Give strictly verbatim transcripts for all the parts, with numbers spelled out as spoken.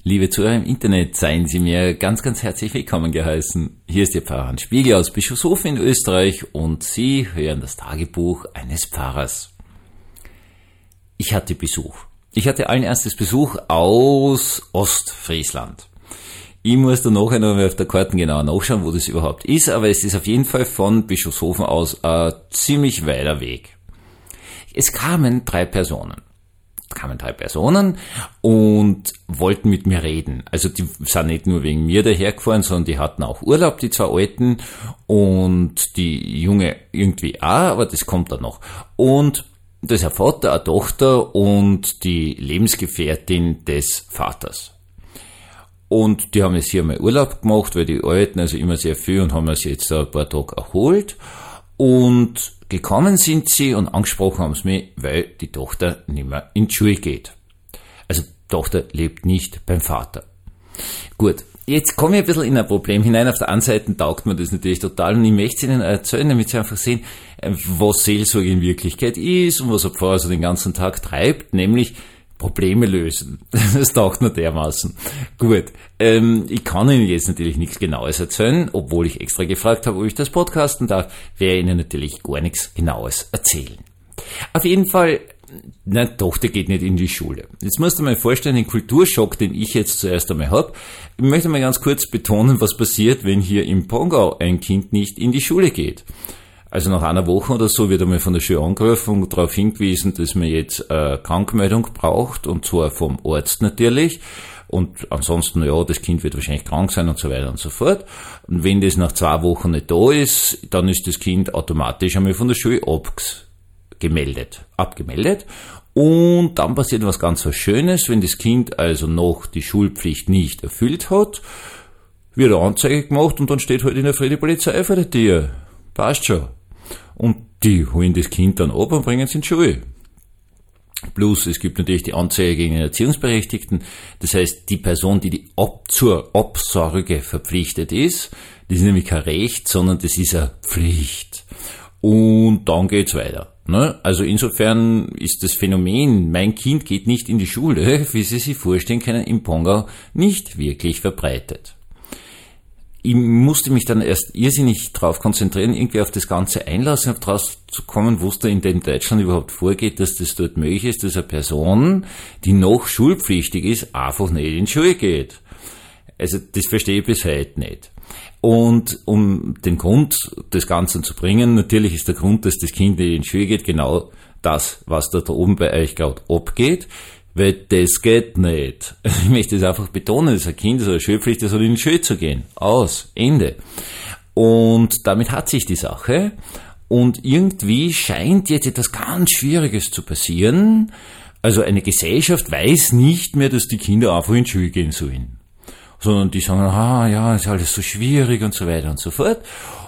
Liebe Zuhörer im Internet, seien Sie mir ganz, ganz herzlich willkommen geheißen. Hier ist Ihr Pfarrer Hans Spiegel aus Bischofshofen in Österreich und Sie hören das Tagebuch eines Pfarrers. Ich hatte Besuch. Ich hatte allen erstes Besuch aus Ostfriesland. Ich muss da nachher noch mal auf der Karte genauer nachschauen, wo das überhaupt ist, aber es ist auf jeden Fall von Bischofshofen aus ein ziemlich weiter Weg. Es kamen drei Personen. kamen drei Personen und wollten mit mir reden. Also die sind nicht nur wegen mir dahergefahren, sondern die hatten auch Urlaub, die zwei Alten, und die Junge irgendwie auch, aber das kommt dann noch. Und das ist ein Vater, eine Tochter und die Lebensgefährtin des Vaters. Und die haben jetzt hier mal Urlaub gemacht, weil die Alten also immer sehr viel und haben sich jetzt ein paar Tage erholt. Und gekommen sind sie und angesprochen haben sie mich, weil die Tochter nicht mehr in die Schule geht. Also die Tochter lebt nicht beim Vater. Gut, jetzt komme ich ein bisschen in ein Problem hinein. Auf der einen Seite taugt mir das natürlich total und ich möchte es Ihnen erzählen, damit Sie einfach sehen, was Seelsorge in Wirklichkeit ist und was ein Pfarrer so den ganzen Tag treibt, nämlich Probleme lösen. Das taugt mir dermaßen. Gut, ähm, ich kann Ihnen jetzt natürlich nichts Genaues erzählen, obwohl ich extra gefragt habe, ob ich das podcasten darf, werde ich Ihnen natürlich gar nichts Genaues erzählen. Auf jeden Fall, meine Tochter geht nicht in die Schule. Jetzt musst du mir vorstellen, den Kulturschock, den ich jetzt zuerst einmal habe. Ich möchte mal ganz kurz betonen, was passiert, wenn hier im Pongau ein Kind nicht in die Schule geht. Also nach einer Woche oder so wird einmal von der Schule angerufen und darauf hingewiesen, dass man jetzt eine Krankmeldung braucht, und zwar vom Arzt natürlich. Und ansonsten, ja, das Kind wird wahrscheinlich krank sein und so weiter und so fort. Und wenn das nach zwei Wochen nicht da ist, dann ist das Kind automatisch einmal von der Schule abgemeldet, abgemeldet. Und dann passiert was ganz was Schönes, wenn das Kind also noch die Schulpflicht nicht erfüllt hat, wird eine Anzeige gemacht und dann steht halt in der Früh die Polizei vor der Tür. Passt schon. Und die holen das Kind dann ab und bringen es in die Schule. Plus, es gibt natürlich die Anzeige gegen den Erziehungsberechtigten. Das heißt, die Person, die, die ab zur Absorge verpflichtet ist, das ist nämlich kein Recht, sondern das ist eine Pflicht. Und dann geht's weiter. Ne? Also insofern ist das Phänomen, mein Kind geht nicht in die Schule, wie Sie sich vorstellen können, im Pongau nicht wirklich verbreitet. Ich musste mich dann erst irrsinnig drauf konzentrieren, irgendwie auf das Ganze einlassen, auf draus zu kommen, was da in dem Deutschland überhaupt vorgeht, dass das dort möglich ist, dass eine Person, die noch schulpflichtig ist, einfach nicht in die Schule geht. Also das verstehe ich bis heute nicht. Und um den Grund des Ganzen zu bringen, natürlich ist der Grund, dass das Kind nicht in die Schule geht, genau das, was da, da oben bei euch gerade abgeht. Weil das geht nicht. Ich möchte das einfach betonen, das ist ein Kind, das hat eine Schulpflicht, das hat in die Schule zu gehen. Aus. Ende. Und damit hat sich die Sache. Und irgendwie scheint jetzt etwas ganz Schwieriges zu passieren. Also eine Gesellschaft weiß nicht mehr, dass die Kinder einfach in die Schule gehen sollen. Sondern die sagen, ah ja, ist alles so schwierig und so weiter und so fort.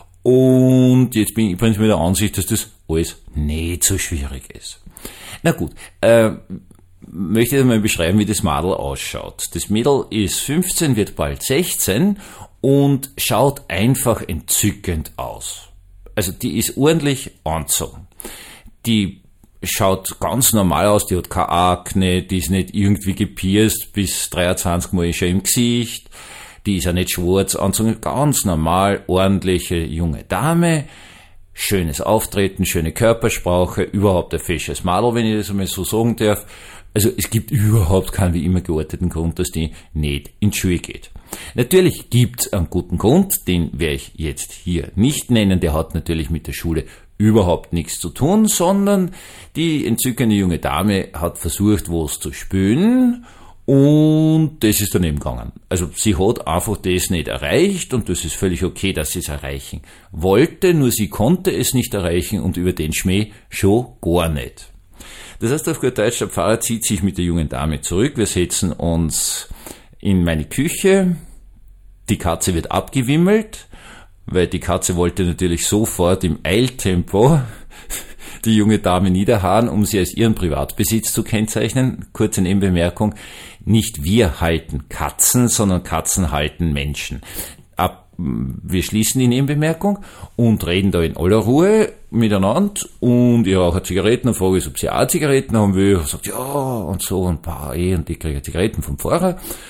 Und jetzt bin ich übrigens mit der Ansicht, dass das alles nicht so schwierig ist. Na gut, äh, möchte ich mal beschreiben, wie das Mädel ausschaut. Das Mädel ist fünfzehn, wird bald sechzehn und schaut einfach entzückend aus. Also die ist ordentlich angezogen. Die schaut ganz normal aus, die hat keine Akne, die ist nicht irgendwie gepierst bis dreiundzwanzig Mal schon im Gesicht, die ist auch nicht schwarz angezogen, ganz normal, ordentliche junge Dame. Schönes Auftreten, schöne Körpersprache, überhaupt ein fesches Mädel, wenn ich das einmal so sagen darf. Also es gibt überhaupt keinen wie immer gearteten Grund, dass die nicht in die Schule geht. Natürlich gibt es einen guten Grund, den werde ich jetzt hier nicht nennen, der hat natürlich mit der Schule überhaupt nichts zu tun, sondern die entzückende junge Dame hat versucht, was zu spülen, und das ist daneben gegangen. Also sie hat einfach das nicht erreicht, und das ist völlig okay, dass sie es erreichen wollte, nur sie konnte es nicht erreichen und über den Schmäh schon gar nicht. Das heißt auf gut Deutsch, der Pfarrer zieht sich mit der jungen Dame zurück, wir setzen uns in meine Küche, die Katze wird abgewimmelt, weil die Katze wollte natürlich sofort im Eiltempo die junge Dame niederhauen, um sie als ihren Privatbesitz zu kennzeichnen. Kurze Nebenbemerkung, nicht wir halten Katzen, sondern Katzen halten Menschen. Ab, wir schließen die Nebenbemerkung und reden da in aller Ruhe miteinander, und ich rauche Zigaretten und frage, ob sie auch Zigaretten haben will. Er sagt, ja, und so, und bah, eh, und ich kriege Zigaretten vom Pfarrer.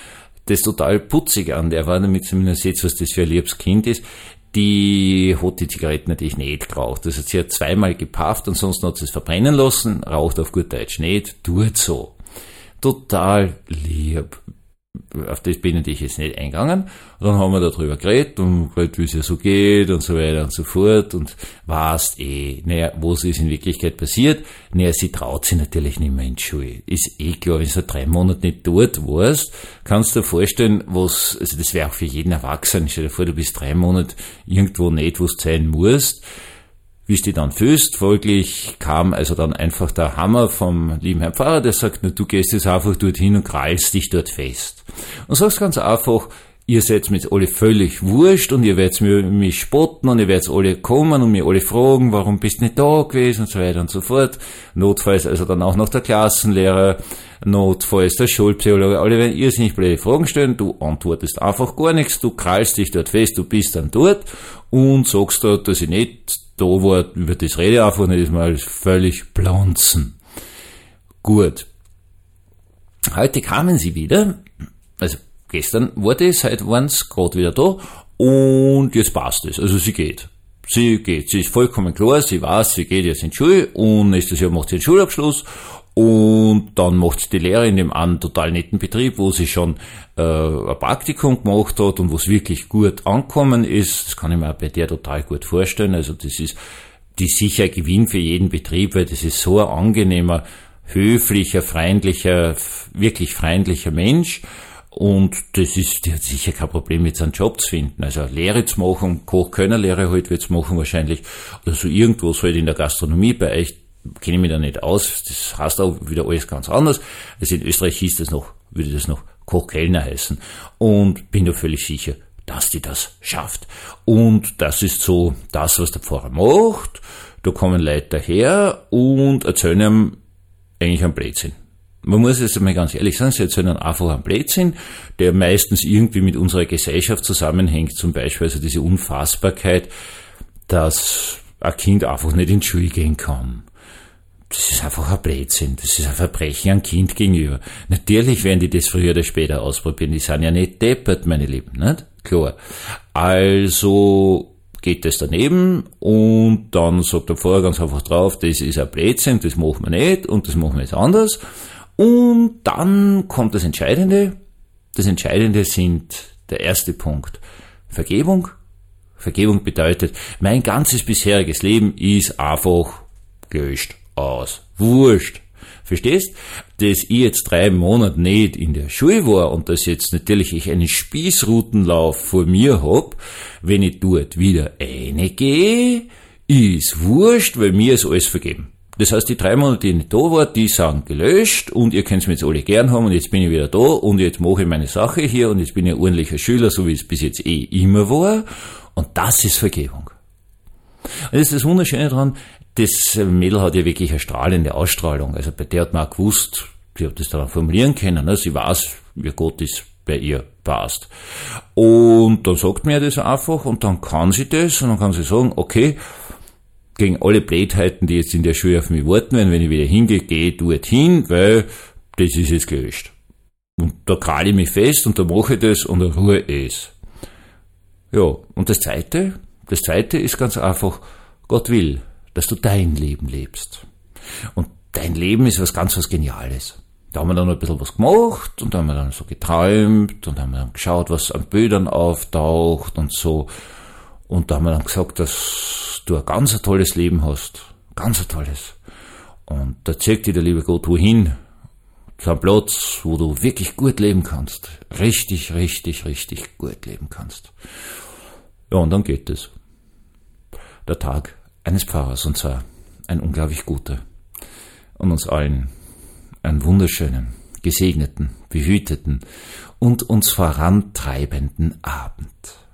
das total putzig an. Der war, damit zumindest jetzt, was das für ein liebes Kind ist, die hat die Zigaretten natürlich nicht geraucht. Das hat sie hat zweimal gepafft, ansonsten hat sie es verbrennen lassen, raucht auf gut Deutsch nicht, tut so. Total lieb. Auf das bin ich jetzt nicht eingegangen. Und dann haben wir darüber geredet und geredet, wie es ja so geht und so weiter und so fort und weißt eh, naja, was ist in Wirklichkeit passiert? Naja, sie traut sich natürlich nicht mehr in die Schule. Ist eh klar, wenn du drei Monate nicht dort warst, kannst du dir vorstellen, was, also das wäre auch für jeden Erwachsenen. Stell dir vor, du bist drei Monate irgendwo nicht, wo du sein musst. Wie es dich dann fühlst, folglich kam also dann einfach der Hammer vom lieben Herrn Pfarrer, der sagt, na, du gehst jetzt einfach dorthin und krallst dich dort fest. Und sagst ganz einfach, ihr seid mir jetzt alle völlig wurscht und ihr werdet mich spotten und ihr werdet alle kommen und mir alle fragen, warum bist du nicht da gewesen und so weiter und so fort. Notfalls also dann auch noch der Klassenlehrer, notfalls der Schulpsychologe, alle werden irrsinnig blöde Fragen stellen, du antwortest einfach gar nichts, du krallst dich dort fest, du bist dann dort und sagst da, dass ich nicht da war, über das rede einfach nicht, ist mal völlig blonzen. Gut. Heute kamen sie wieder, also gestern war das, heute waren sie gerade wieder da und jetzt passt es, also sie geht. Sie geht, sie ist vollkommen klar, sie weiß, sie geht jetzt in die Schule und nächstes Jahr macht sie den Schulabschluss und dann macht sie die Lehre in dem einen total netten Betrieb, wo sie schon äh, ein Praktikum gemacht hat und wo es wirklich gut angekommen ist. Das kann ich mir auch bei der total gut vorstellen. Also das ist die sicher Gewinn für jeden Betrieb, weil das ist so ein angenehmer, höflicher, freundlicher, wirklich freundlicher Mensch. Und das ist, die hat sicher kein Problem, jetzt einen Job zu finden. Also eine Lehre zu machen, Kochkönnerlehre halt wird es machen wahrscheinlich. Oder so irgendwas halt in der Gastronomie bei euch, kenne ich mich da nicht aus. Das heißt auch wieder alles ganz anders. Also in Österreich hieß das noch, würde das noch Kochkellner heißen. Und bin da völlig sicher, dass die das schafft. Und das ist so das, was der Pfarrer macht. Da kommen Leute daher und erzählen ihm eigentlich einen Blödsinn. Man muss jetzt einmal ganz ehrlich sagen, sie erzählen einfach einen Blödsinn, der meistens irgendwie mit unserer Gesellschaft zusammenhängt. Zum Beispiel also diese Unfassbarkeit, dass ein Kind einfach nicht in die Schule gehen kann. Das ist einfach ein Blödsinn. Das ist ein Verbrechen einem Kind gegenüber. Natürlich werden die das früher oder später ausprobieren. Die sind ja nicht deppert, meine Lieben, nicht? Klar. Also geht das daneben und dann sagt der Pfarrer ganz einfach drauf, das ist ein Blödsinn, das machen wir nicht und das machen wir jetzt anders. Und dann kommt das Entscheidende. Das Entscheidende sind der erste Punkt. Vergebung. Vergebung bedeutet, mein ganzes bisheriges Leben ist einfach gelöscht. Aus. Wurscht. Verstehst? Dass ich jetzt drei Monate nicht in der Schule war und dass jetzt natürlich ich einen Spießrutenlauf vor mir hab, wenn ich dort wieder reingehe, ist wurscht, weil mir ist alles vergeben. Das heißt, die drei Monate, die ich nicht da war, die sind gelöscht und ihr könnt es mir jetzt alle gern haben und jetzt bin ich wieder da und jetzt mache ich meine Sache hier und jetzt bin ich ein ordentlicher Schüler, so wie es bis jetzt eh immer war. Und das ist Vergebung. Und das ist das Wunderschöne daran, das Mädel hat ja wirklich eine strahlende Ausstrahlung. Also bei der hat man auch gewusst, sie hat das dann formulieren können, ne? Sie weiß, wie Gott ist bei ihr passt. Und dann sagt mir das einfach und dann kann sie das und dann kann sie sagen, okay, gegen alle Blödheiten, die jetzt in der Schule auf mich warten werden, wenn ich wieder hingehe, gehe ich dort hin, weil das ist jetzt gelöscht. Und da kralle ich mich fest und da mache ich das und dann Ruhe ist. Ja, und das Zweite, das Zweite ist ganz einfach, Gott will, dass du dein Leben lebst. Und dein Leben ist was ganz was Geniales. Da haben wir dann noch ein bisschen was gemacht und da haben wir dann so geträumt und haben wir dann geschaut, was an Bildern auftaucht und so. Und da haben wir dann gesagt, dass du ein ganz ein tolles Leben hast. Ganz ein tolles. Und da zeigt dir der liebe Gott wohin. Zu einem Platz, wo du wirklich gut leben kannst. Richtig, richtig, richtig gut leben kannst. Ja, und dann geht es. Der Tag eines Pfarrers, und zwar ein unglaublich guter. Und uns allen einen wunderschönen, gesegneten, behüteten und uns vorantreibenden Abend.